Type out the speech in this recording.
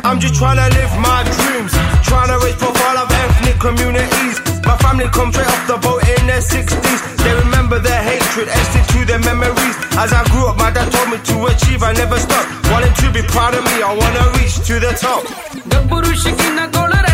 I'm just trying to live my dreams, trying to raise profile of ethnic communities. My family come straight off the boat in their 60s. They remember their hatred, etched into their memories. As I grew up, my dad told me to achieve, I never stopped. Wanting to be proud of me, I wanna reach to the top.